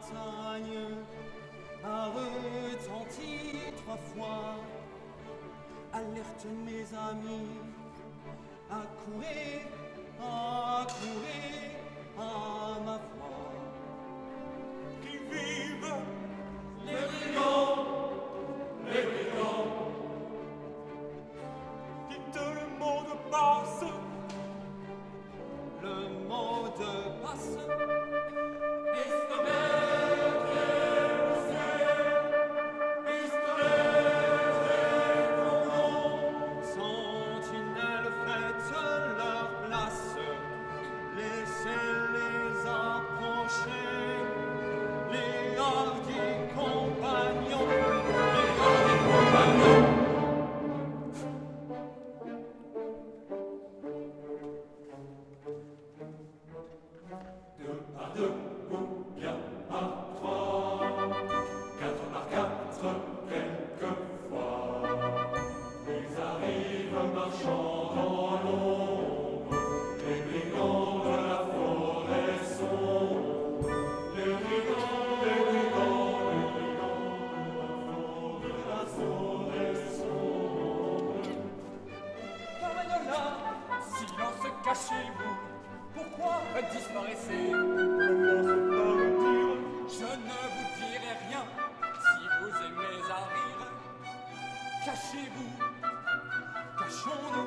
montagne a retenti 3 fois. Alerte mes amis, accourez à ma voix. Qui vivent les brigands, les brigands. Dites le mot de passe. Le mot de passe. Sentinelles, faites leur place. Laissez-les approcher. Les hardis compagnons. Les hardis compagnons. Deux par deux, ou bien par trois, 4 par 4, quelquefois. Ils arrivent marchant dans l'ombre, les brigands de la forêt sombre. Les brigands de la forêt sombre. Carmagnola, silence, cachez-vous. Pourquoi disparaissez? Je ne vous dirai rien si vous aimez à rire. Cachez-vous, cachons-nous.